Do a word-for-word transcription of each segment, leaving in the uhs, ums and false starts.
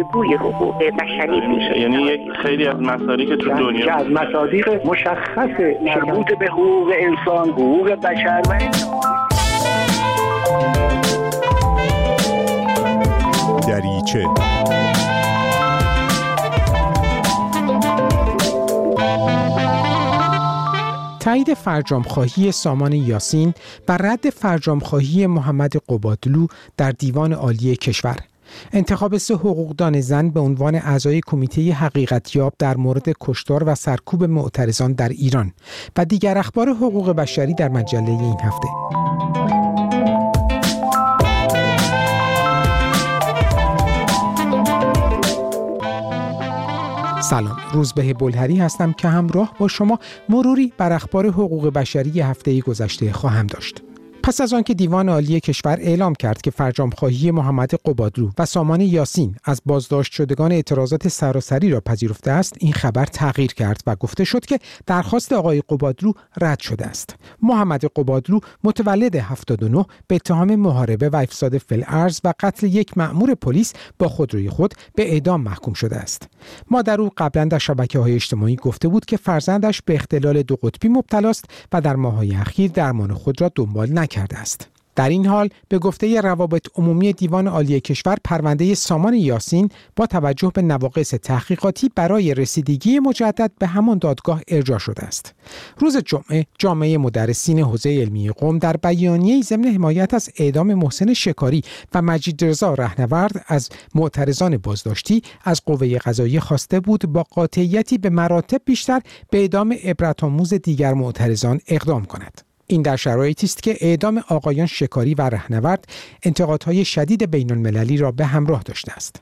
بازگوی حقوق بشری میشه. یعنی یک خیلی از مصادیق که تو دنیا از مصادیق مشخص مربوط به حقوق انسان، حقوق بشر و دریچه تایید فرجام‌خواهی سامان یاسین بر رد فرجام‌خواهی محمد قبادلو در دیوان عالی کشور. انتخاب سه حقوقدان زن به عنوان اعضای کمیته حقیقتیاب در مورد کشتار و سرکوب معترضان در ایران و دیگر اخبار حقوق بشری در مجله این هفته. سلام، روزبه بلهری هستم که همراه با شما مروری بر اخبار حقوق بشری هفته گذشته خواهم داشت. پس از آنکه دیوان عالی کشور اعلام کرد که فرجام‌خواهی محمد قبادلو و سامان یاسین از بازداشت شدگان اعتراضات سراسری را پذیرفته است، این خبر تغییر کرد و گفته شد که درخواست آقای قبادلو رد شده است. محمد قبادلو متولد هفتاد و نه به اتهام محاربه و افساد فی‌الارض و قتل یک مأمور پلیس با خودروی خود به اعدام محکوم شده است. مادر او قبلا در شبکه‌های اجتماعی گفته بود که فرزندش به اختلال دو قطبی مبتلاست و در ماه‌های اخیر درمان خود را دنبال نکرده است. در این حال به گفته روابط عمومی دیوان عالی کشور، پرونده سامان یاسین با توجه به نواقص تحقیقاتی برای رسیدگی مجدد به همان دادگاه ارجاع شده است. روز جمعه جامعه مدرسین حوزه علمی قم در بیانیه‌ای ضمن حمایت از اعدام محسن شکاری و مجید رضا رهنورد از معترضان بازداشتی از قوه قضاییه خواسته بود با قاطعیتی به مراتب بیشتر به اعدام عبرت‌آموز دیگر معترضان اقدام کند. این در شرایطی است که اعدام آقایان شکاری و رهنورد انتقادهای شدید بین المللی را به همراه داشته است.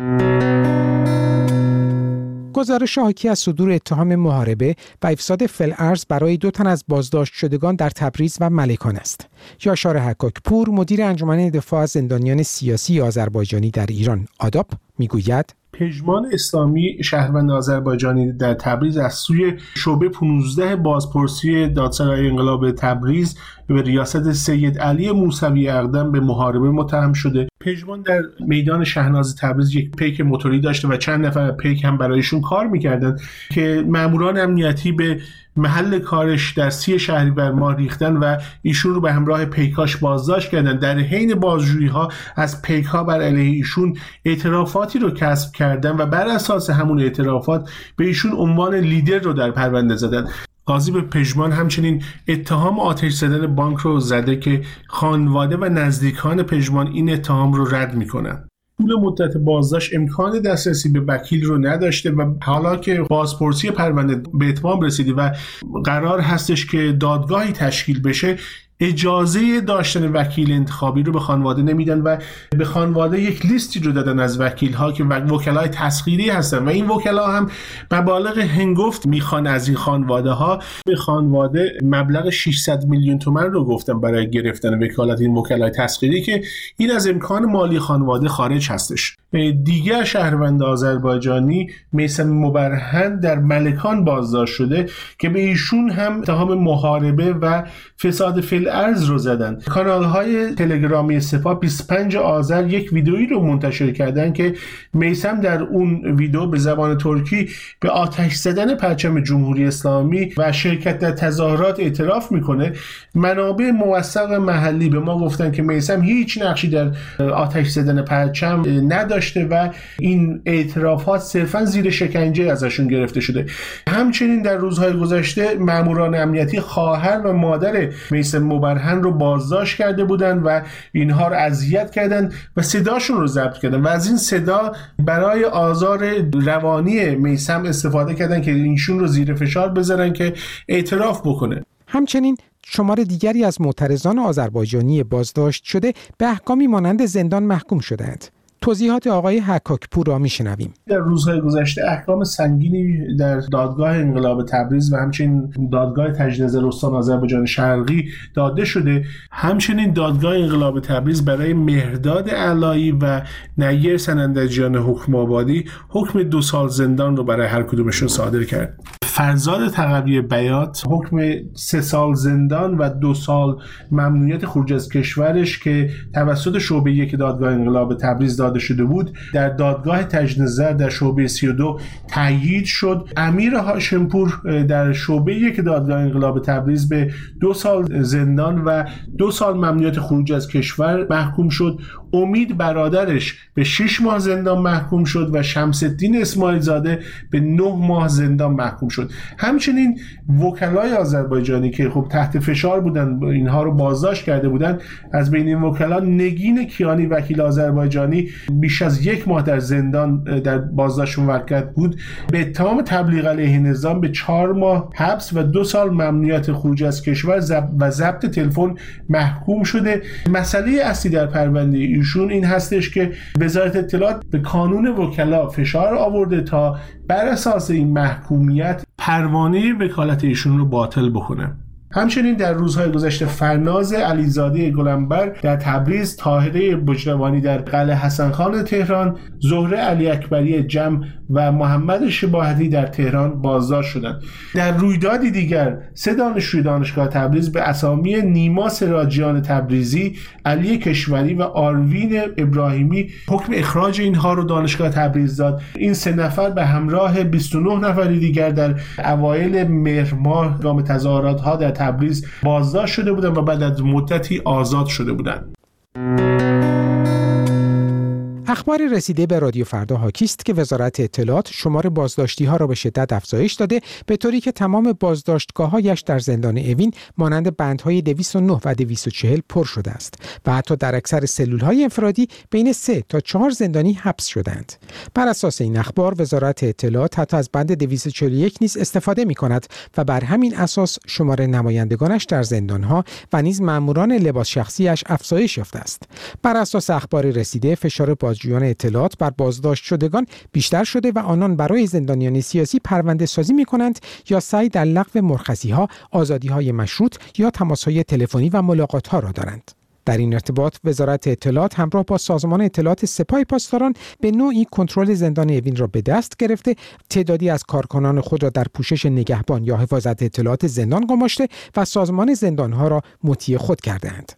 گزارش حاکی از صدور اتهام محاربه و افساد فی‌الارض برای دو تن از بازداشت شدگان در تبریز و ملکان است. یاشار حکاکپور، مدیر انجمن دفاع از زندانیان سیاسی آذربایجانی در ایران آداپ، میگوید پژمان اسلامی شهروند آذربایجانی در تبریز از سوی شعبه پانزده بازپرسی دادسرای انقلاب تبریز به ریاست سید علی موسوی اقدم به محاربه متهم شده. پژمان در میدان شهناز تبریز یک پیک موتوری داشته و چند نفر پیک هم برایشون کار میکردن که ماموران امنیتی به محل کارش در سی شهریور ماه ریختن و ایشون رو به همراه پیکاش بازداشت کردن. در حین بازجویی ها از پیک ها بر علیه ایشون اعترافاتی رو کسب کردن و بر اساس همون اعترافات به ایشون عنوان لیدر رو در پرونده زدن. قاضی به پژمان همچنین اتهام آتش زدن بانک رو زده که خانواده و نزدیکان پژمان این اتهام رو رد میکنن. طول مدت بازداشت امکان دسترسی به وکیل رو نداشته و حالا که بازپرسی پرونده به اتمام رسیده و قرار هستش که دادگاهی تشکیل بشه، اجازه داشتن وکیل انتخابی رو به خانواده نمیدن و به خانواده یک لیستی رو دادن از وکیل ها که وکلای تسخیری هستن و این وکلا هم مبالغ هنگفت میخوان از این خانواده ها. به خانواده مبلغ ششصد میلیون تومان رو گفتن برای گرفتن وکالت این وکلای تسخیری که این از امکان مالی خانواده خارج هستش. دیگر شهروند آذربایجانی میثم مبرهن در ملکان بازداشت شده که به ایشون هم اتهام محاربه و فساد فی‌الارض رو زدن. کانال های تلگرامی سپاه بیست و پنجم آذر یک ویدئویی رو منتشر کردن که میثم در اون ویدئو به زبان ترکی به آتش زدن پرچم جمهوری اسلامی و شرکت در تظاهرات اعتراف میکنه. منابع موثق محلی به ما گفتن که میثم هیچ نقشی در آتش زدن پرچم نداشته و این اعترافات صرفا زیر شکنجه ازشون گرفته شده. همچنین در روزهای گذشته ماموران امنیتی خواهر و مادر میثم مبرهن رو بازداشت کرده بودن و اینها رو اذیت کردن و صداشون رو ضبط کردن و از این صدا برای آزار روانی میثم استفاده کردن که اینشون رو زیر فشار بذارن که اعتراف بکنه. همچنین شمار دیگری از معترضان آذربایجانی بازداشت شده به احکامی مانند زندان محکوم شدند. توضیحات آقای حکاکپور را میشنویم. در روزهای گذشته احکام سنگینی در دادگاه انقلاب تبریز و همچنین دادگاه تجدید نظر استان آذربایجان شرقی داده شده. همچنین دادگاه انقلاب تبریز برای مهرداد علایی و نیر سنندجیان حکم آبادی حکم دو سال زندان رو برای هر کدومشون صادر کرد. فرزاد تقوی بیات حکم سه سال زندان و دو سال ممنوعیت خروج از کشورش که توسط شعبه یک دادگاه انقلاب تبریز داده داده شده بود در دادگاه تجنظر در شعبه سی و دو تأیید شد. امیر هاشمپور در شعبه یک دادگاه انقلاب تبریز به دو سال زندان و دو سال ممنوعیت خروج از کشور محکوم شد. امید برادرش به شش ماه زندان محکوم شد و شمس الدین اسماعیل زاده به نه ماه زندان محکوم شد. همچنین وکلای آذربایجانی که خب تحت فشار بودن، اینها رو بازداشت کرده بودن، از بین این وکلا نگین کیانی وکیل آذربایجانی بیش از یک ماه در زندان در بازداشت موقت بود. به اتهام تبلیغ علیه نظام به چهار ماه حبس و دو سال ممنوعیت خروج از کشور و ضبط تلفن محکوم شده. مسئله اصلی در پرونده ایشون این هستش که وزارت اطلاعات به کانون وکلا فشار آورده تا بر اساس این محکومیت پروانه وکالت ایشون رو باطل بکنه. همچنین در روزهای گذشته فرناز علیزاده گلنبر در تبریز، طاهره بجروانی در قلعه حسن خان تهران، زهره علی اکبری جم و محمد شباهتی در تهران بازداشت شدند. در رویدادی دیگر سه دانشجوی دانشگاه تبریز به اسامی نیما سراجیان تبریزی، علی کشوری و آروین ابراهیمی حکم اخراج اینها رو دانشگاه تبریز داد. این سه نفر به همراه بیست و نه نفر دیگر در اوایل مهر ماه گام تظاهرات‌ها در تبریز بازداشت شده بودند و بعد از مدتی آزاد شده بودند. اخباری رسیده به رادیو فردا حاکی است که وزارت اطلاعات شمار بازداشتی‌ها را به شدت افزایش داده، به طوری که تمام بازداشتگاه‌هایش در زندان اوین مانند بندهای دویست و نه و دویست و چهل پر شده است و حتی در اکثر سلول‌های انفرادی بین سه تا چهار زندانی حبس شدند. بر اساس این اخبار وزارت اطلاعات حتی از بند دویست و چهل و یک نیز استفاده می‌کند و بر همین اساس شمار نمایندگانش در زندان‌ها و نیز ماموران لباس شخصیش افزایش یافته است. بر اساس اخباری رسیده فشار بازجویان اطلاعات بر بازداشت شدگان بیشتر شده و آنان برای زندانیان سیاسی پرونده سازی می کنند یا سعی در لغو مرخصی ها، آزادی های مشروط یا تماس های تلفنی و ملاقات ها را دارند. در این ارتباط وزارت اطلاعات همراه با سازمان اطلاعات سپاه پاسداران به نوعی کنترل زندان اوین را به دست گرفته، تعدادی از کارکنان خود را در پوشش نگهبان یا حفاظت اطلاعات زندان گماشته و سازمان زندانها را مطیع خود کرده‌اند.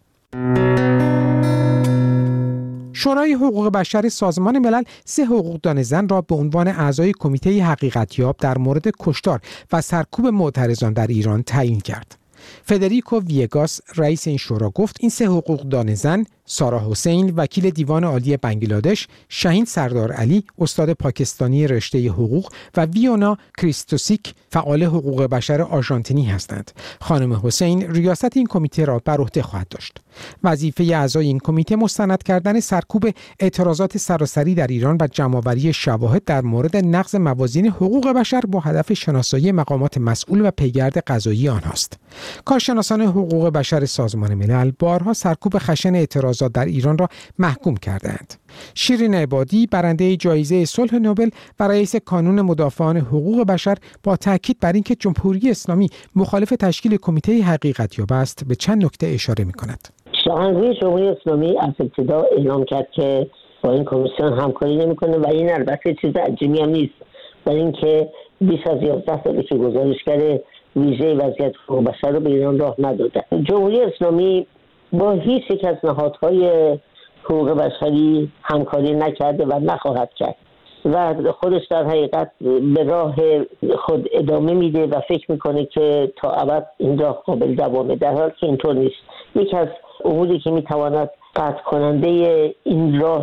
شورای حقوق بشر سازمان ملل سه حقوقدان زن را به عنوان اعضای کمیته حقیقتیاب در مورد کشتار و سرکوب معترضان در ایران تعیین کرد. فدریکو ویگاس رئیس این شورا گفت این سه حقوقدان زن، سارا حسین وکیل دیوان عالی بنگلادش، شاهین سردار علی استاد پاکستانی رشته حقوق و ویونا کریستوسیک فعال حقوق بشر آرژانتینی هستند. خانم حسین ریاست این کمیته را بر عهده خواهد داشت. وظیفه اعضای این کمیته مستند کردن سرکوب اعتراضات سراسری در ایران و جمع‌آوری شواهد در مورد نقض موازین حقوق بشر با هدف شناسایی مقامات مسئول و پیگرد قضایی آنهاست. کارشناسان حقوق بشر سازمان ملل بارها سرکوب خشن اعتراضات در ایران را محکوم کردند. شیرین عبادی برنده جایزه صلح نوبل و رئیس کانون مدافعان حقوق بشر با تاکید بر اینکه جمهوری اسلامی مخالف تشکیل کمیته حقیقتیاب است به چند نکته اشاره می‌کند. شاهنشاهی جمهوری اسلامی از ابتدا اعلام کرد که با این کمیسیون همکاری نمی‌کنه و این البته چیز عجیبی هم نیست، برای اینکه بیش از یازده ساله که گزارشگر ویژه وضعیت حقوق بشر رو به ایران راه نداده. جمهوری اسلامی با هیچ یک از نهادهای حقوق بشری همکاری نکرده و نخواهد کرد و خودش در حقیقت به راه خود ادامه میده و فکر میکنه که تا ابد این راه قابل دوامه، در حالی که اینطور نیست. یکی از اموری که میتواند قطع کننده این راه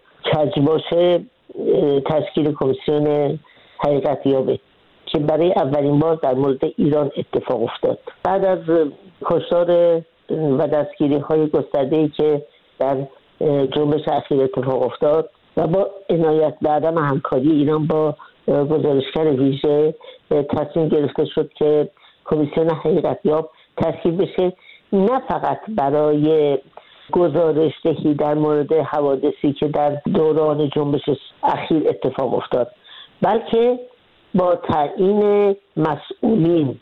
کج باشه تشکیل کمیسیون حقیقتیابه که برای اولین بار در مورد ایران اتفاق افتاد. بعد از کشتار و دستگیری های گسترده‌ای که در جنبش اخیر اتفاق افتاد و با عنایت به عدم همکاری ایران با گزارشگر ویژه تصمیم گرفته شد که کمیسیون حقیقتیاب تشکیل بشه، نه فقط برای گزارش دهی در مورد حوادثی که در دوران جنبش اخیر اتفاق افتاد، بلکه با تعیین مسئولین.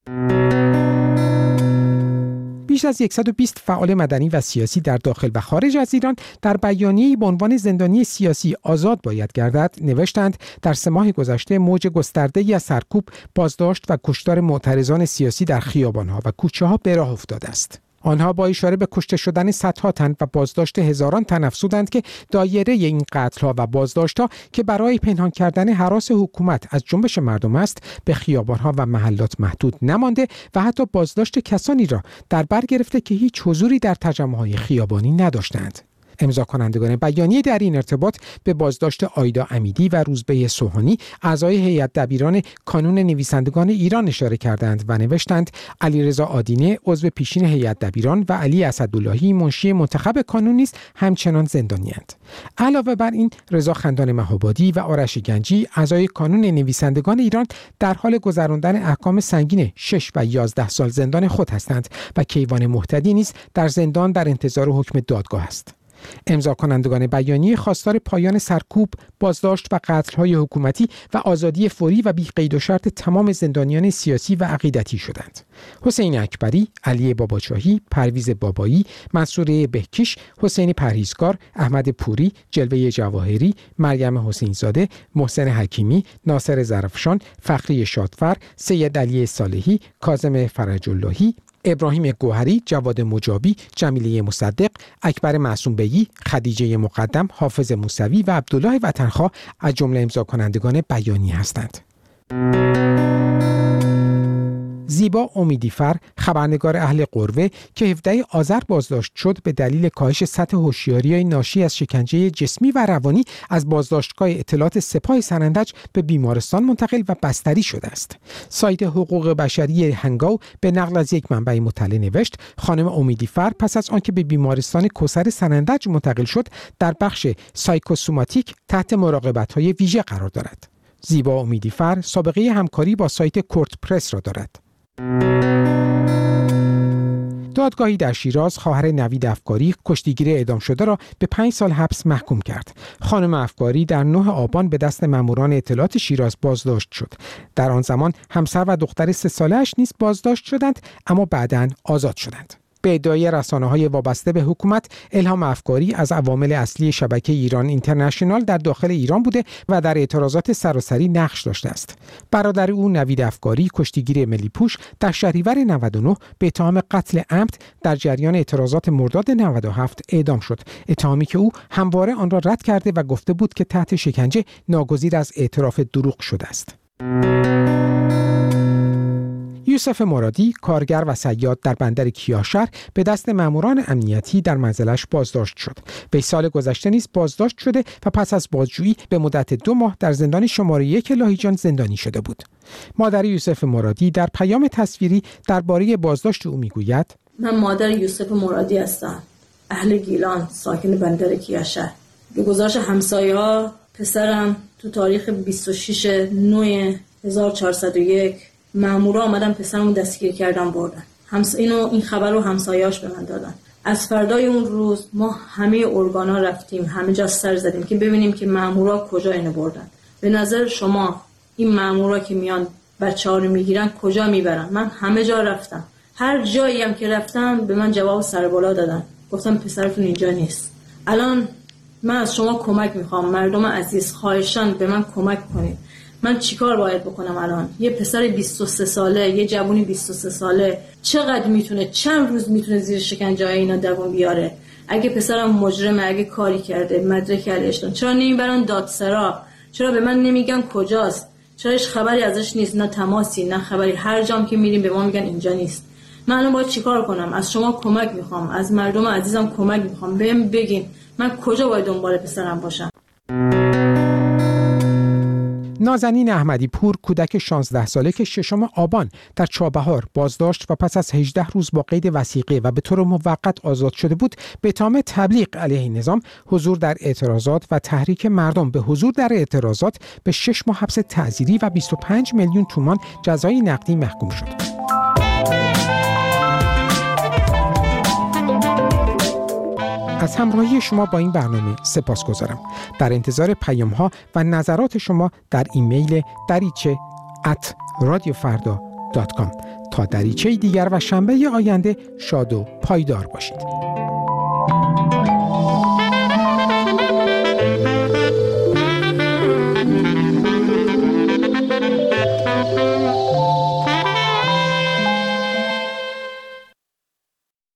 بیش از صد و بیست فعال مدنی و سیاسی در داخل و خارج از ایران در بیانیه‌ای به عنوان زندانی سیاسی آزاد باید گردد نوشتند در سه ماه گذشته موج گسترده‌ای از سرکوب، بازداشت و کشتار معترضان سیاسی در خیابان‌ها و کوچه‌ها به راه افتاده است. آنها با اشاره به کشته شدن صدها تن و بازداشت هزاران تن افزودند که دایره این قتل‌ها و بازداشت‌ها که برای پنهان کردن هراس حکومت از جنبش مردم است به خیابان‌ها و محلات محدود نمانده و حتی بازداشت کسانی را در بر گرفته که هیچ حضوری در تجمع‌های خیابانی نداشتند. امضا کنندگان بیانیه در این ارتباط به بازداشت آیدا امیدی و روزبه سوهانی اعضای هیئت دبیران کانون نویسندگان ایران اشاره کردند و نوشتند علیرضا آدینه عضو پیشین هیئت دبیران و علی اسداللهی منشی منتخب کانون نیز همچنان زندانی‌اند. علاوه بر این رضا خندان مهابادی و آرش گنجی اعضای کانون نویسندگان ایران در حال گذراندن احکام سنگین شش و یازده سال زندان خود هستند و کیوان مهتدی نیز در زندان در انتظار حکم دادگاه است. امضا کنندگان بیانیه خواستار پایان سرکوب، بازداشت و قتل‌های حکومتی و آزادی فوری و بی قید و شرط تمام زندانیان سیاسی و عقیدتی شدند. حسین اکبری، علی باباچاهی، پرویز بابایی، منصور بهکیش، حسین پرهیزکار، احمد پوری، جلوه جواهری، مریم حسینزاده، محسن حکیمی، ناصر ظرفشان، فخری شادفر، سید علی صالحی، کاظم فرج‌اللهی، ابراهیم گوهری، جواد مجابی، جمیله مصدق، اکبر معصوم بیی، خدیجه مقدم، حافظ موسوی و عبدالله وطنخواه از جمله امضا کنندگان بیانیه هستند. زیبا امیدیفر، خبرنگار اهل قروه که هفدهم آذر بازداشت شد، به دلیل کاهش سطح هوشیاری ناشی از شکنجه جسمی و روانی از بازداشتگاه اطلاعات سپاه سنندج به بیمارستان منتقل و بستری شده است. سایت حقوق بشری هنگاو به نقل از یک منبع مطلع نوشت خانم امیدیفر پس از آنکه به بیمارستان کوثر سنندج منتقل شد در بخش سایکوسوماتیک تحت مراقبت‌های ویژه قرار دارد. زیبا امیدیفر سابقه همکاری با سایت کورت پرس را دارد. دادگاهی در شیراز خواهر نوید افکاری کشتیگیر اعدام شده را به پنج سال حبس محکوم کرد. خانم افکاری در نهم آبان به دست ماموران اطلاعات شیراز بازداشت شد. در آن زمان همسر و دختر سه ساله‌اش نیز بازداشت شدند اما بعداً آزاد شدند. به ادعای رسانه‌های وابسته به حکومت، الهام افکاری از عوامل اصلی شبکه ایران اینترنشنال در داخل ایران بوده و در اعتراضات سراسری نقش داشته است. برادر او نوید افکاری کشتیگیر ملی پوش در شهریور نود و نه به اتهام قتل عمد در جریان اعتراضات مرداد نود و هفت اعدام شد. اتهامی که او همواره آن را رد کرده و گفته بود که تحت شکنجه ناگزیر از اعتراف دروغ شده است. یوسف مرادی، کارگر و صیاد در بندر کیاشهر به دست ماموران امنیتی در منزلش بازداشت شد. وی سال گذشته نیز بازداشت شده و پس از بازجویی به مدت دو ماه در زندان شماره یک لاهیجان زندانی شده بود. مادر یوسف مرادی در پیام تصویری درباره بازداشت او میگوید: من مادر یوسف مرادی هستم، اهل گیلان، ساکن بندر کیاشهر. به گزارش همسایه‌ها پسرم تو تاریخ بیست و شش نوامبر هزار و چهارصد و یک مامورا آمدن پسرمو دستگیر کردن بردن. همس اینو این خبر رو همسایه‌اش به من دادن. از فردای اون روز ما همه ارگانا رفتیم، همه جا سر زدیم که ببینیم که مامورا کجا اینو بردن. به نظر شما این مامورا که میان بچه‌ها رو میگیرن کجا میبرن؟ من همه جا رفتم. هر جایی هم که رفتم به من جواب سر بالا دادن. گفتم پسرتون اینجا نیست. الان من از شما کمک میخوام، مردم عزیز، خواهشاً به من کمک کنید. من چیکار باید بکنم الان؟ یه پسر بیست و سه ساله، یه جوونی بیست و سه ساله چقدر میتونه، چند روز میتونه زیر شکنجه اینا دووم بیاره؟ اگه پسرم مجرمه، اگه کاری کرده، مدرک علیش دارن، چرا نمیبرن دادسرا؟ چرا به من نمیگن کجاست؟ چرا هیچ خبری ازش نیست؟ نه تماسی، نه خبری. هر جام که میریم به ما میگن اینجا نیست. من الان باید چیکار کنم؟ از شما کمک میخوام، از مردم عزیزم کمک میخوام. بهم بگین من کجا باید دنبال پسرم باشم؟ نازنین احمدی پور، کودک شانزده ساله که ششم آبان در چابهار بازداشت و پس از هجده روز با قید وثیقه و به طور موقت آزاد شده بود، به اتهام تبلیغ علیه نظام، حضور در اعتراضات و تحریک مردم به حضور در اعتراضات به شش ماه حبس تعزیری و بیست و پنج میلیون تومان جزای نقدی محکوم شد. از همراهی شما با این برنامه سپاسگزارم. در انتظار پیام‌ها و نظرات شما در ایمیل دریچه ات رادیو فردا دات کام. تا دریچه دیگر و شنبه آینده شاد و پایدار باشید.